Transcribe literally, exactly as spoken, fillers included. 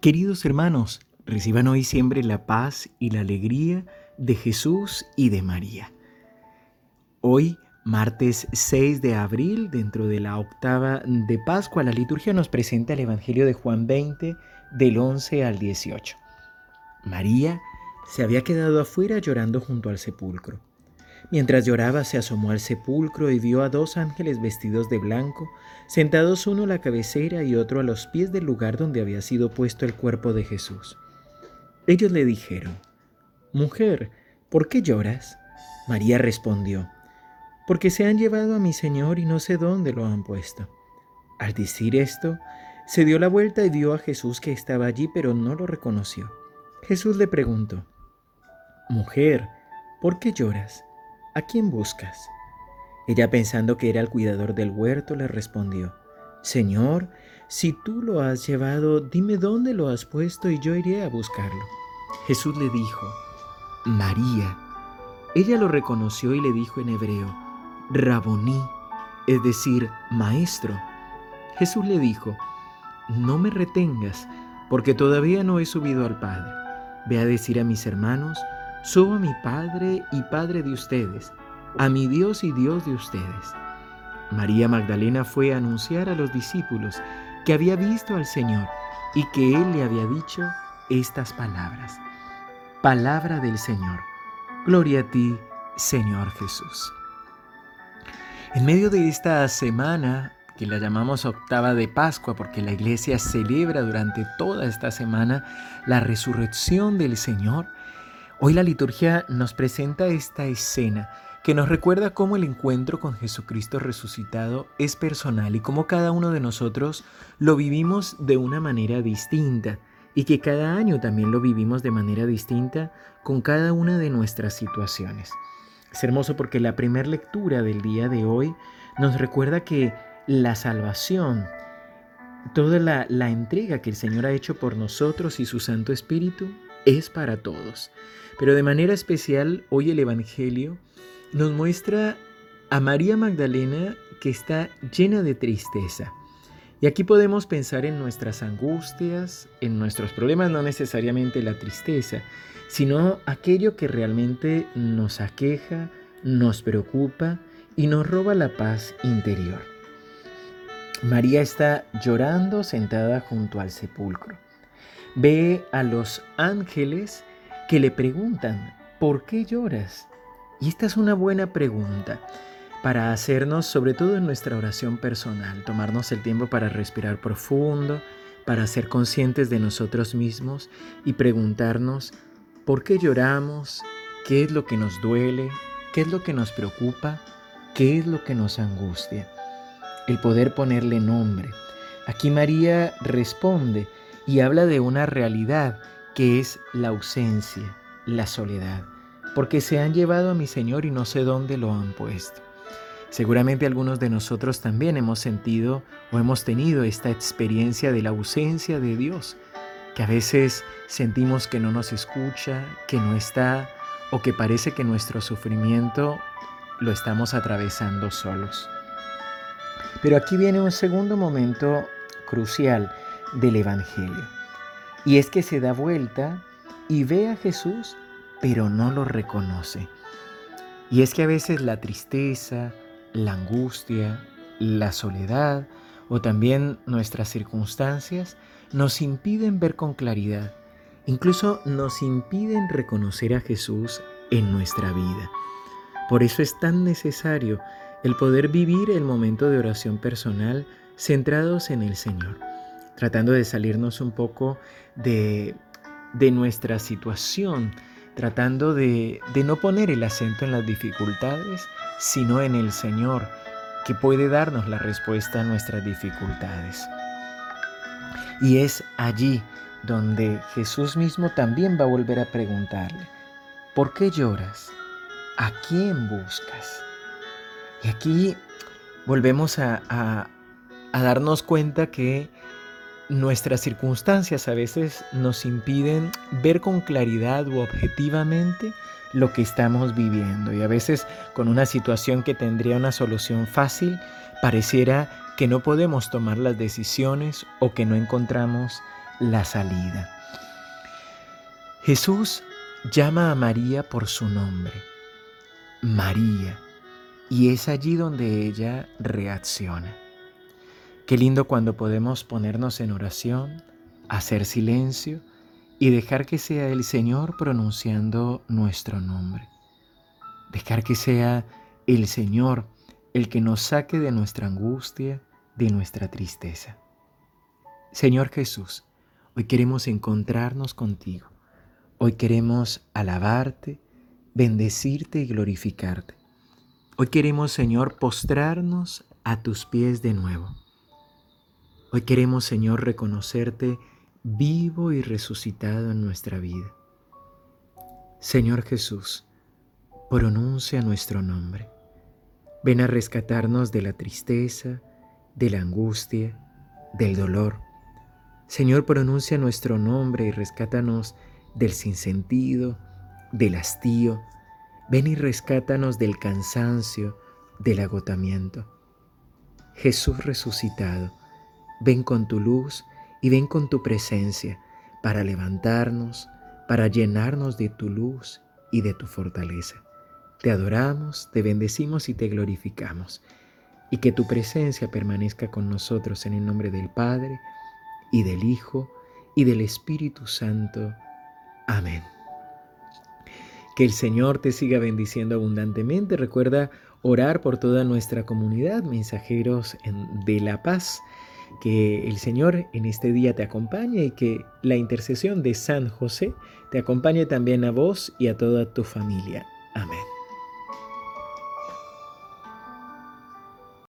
Queridos hermanos, reciban hoy siempre la paz y la alegría de Jesús y de María. Hoy, martes seis de abril, dentro de la octava de Pascua, la liturgia nos presenta el Evangelio de Juan veinte, del once al dieciocho. María se había quedado afuera llorando junto al sepulcro. Mientras lloraba, se asomó al sepulcro y vio a dos ángeles vestidos de blanco, sentados uno a la cabecera y otro a los pies del lugar donde había sido puesto el cuerpo de Jesús. Ellos le dijeron: «Mujer, ¿por qué lloras?». María respondió: «Porque se han llevado a mi Señor y no sé dónde lo han puesto». Al decir esto, se dio la vuelta y vio a Jesús que estaba allí, pero no lo reconoció. Jesús le preguntó: «Mujer, ¿por qué lloras? ¿A quién buscas?». Ella, pensando que era el cuidador del huerto, le respondió: «Señor, si tú lo has llevado, dime dónde lo has puesto y yo iré a buscarlo». Jesús le dijo: «María». Ella lo reconoció y le dijo en hebreo: «Raboní», es decir, maestro. Jesús le dijo: «No me retengas, porque todavía no he subido al Padre. Ve a decir a mis hermanos: subo a mi Padre y Padre de ustedes, a mi Dios y Dios de ustedes». María Magdalena fue a anunciar a los discípulos que había visto al Señor y que Él le había dicho estas palabras. Palabra del Señor. Gloria a ti, Señor Jesús. En medio de esta semana, que la llamamos octava de Pascua, porque la Iglesia celebra durante toda esta semana la resurrección del Señor, hoy la liturgia nos presenta esta escena que nos recuerda cómo el encuentro con Jesucristo resucitado es personal y cómo cada uno de nosotros lo vivimos de una manera distinta y que cada año también lo vivimos de manera distinta con cada una de nuestras situaciones. Es hermoso porque la primera lectura del día de hoy nos recuerda que la salvación, toda la, la entrega que el Señor ha hecho por nosotros y su Santo Espíritu es para todos. Pero de manera especial, hoy el Evangelio nos muestra a María Magdalena que está llena de tristeza. Y aquí podemos pensar en nuestras angustias, en nuestros problemas, no necesariamente la tristeza, sino aquello que realmente nos aqueja, nos preocupa y nos roba la paz interior. María está llorando sentada junto al sepulcro. Ve a los ángeles que le preguntan: ¿por qué lloras? Y esta es una buena pregunta para hacernos, sobre todo en nuestra oración personal, tomarnos el tiempo para respirar profundo, para ser conscientes de nosotros mismos y preguntarnos: ¿por qué lloramos? ¿Qué es lo que nos duele? ¿Qué es lo que nos preocupa? ¿Qué es lo que nos angustia? El poder ponerle nombre. Aquí María responde y habla de una realidad que es la ausencia, la soledad, porque se han llevado a mi Señor y no sé dónde lo han puesto. Seguramente algunos de nosotros también hemos sentido o hemos tenido esta experiencia de la ausencia de Dios, que a veces sentimos que no nos escucha, que no está, o que parece que nuestro sufrimiento lo estamos atravesando solos. Pero aquí viene un segundo momento crucial del Evangelio, y es que se da vuelta y ve a Jesús, pero no lo reconoce. Y es que a veces la tristeza, la angustia, la soledad o también nuestras circunstancias nos impiden ver con claridad, incluso nos impiden reconocer a Jesús en nuestra vida. Por eso es tan necesario el poder vivir el momento de oración personal centrados en el Señor, tratando de salirnos un poco de, de nuestra situación, tratando de, de no poner el acento en las dificultades, sino en el Señor, que puede darnos la respuesta a nuestras dificultades. Y es allí donde Jesús mismo también va a volver a preguntarle: ¿por qué lloras? ¿A quién buscas? Y aquí volvemos a, a, a darnos cuenta que nuestras circunstancias a veces nos impiden ver con claridad u objetivamente lo que estamos viviendo. Y a veces con una situación que tendría una solución fácil, pareciera que no podemos tomar las decisiones o que no encontramos la salida. Jesús llama a María por su nombre, María, y es allí donde ella reacciona. Qué lindo cuando podemos ponernos en oración, hacer silencio y dejar que sea el Señor pronunciando nuestro nombre. Dejar que sea el Señor el que nos saque de nuestra angustia, de nuestra tristeza. Señor Jesús, hoy queremos encontrarnos contigo. Hoy queremos alabarte, bendecirte y glorificarte. Hoy queremos, Señor, postrarnos a tus pies de nuevo. Hoy queremos, Señor, reconocerte vivo y resucitado en nuestra vida. Señor Jesús, pronuncia nuestro nombre. Ven a rescatarnos de la tristeza, de la angustia, del dolor. Señor, pronuncia nuestro nombre y rescátanos del sinsentido, del hastío. Ven y rescátanos del cansancio, del agotamiento. Jesús resucitado, ven con tu luz y ven con tu presencia para levantarnos, para llenarnos de tu luz y de tu fortaleza. Te adoramos, te bendecimos y te glorificamos. Y que tu presencia permanezca con nosotros en el nombre del Padre, y del Hijo, y del Espíritu Santo. Amén. Que el Señor te siga bendiciendo abundantemente. Recuerda orar por toda nuestra comunidad, mensajeros de la paz. Que el Señor en este día te acompañe y que la intercesión de San José te acompañe también a vos y a toda tu familia. Amén.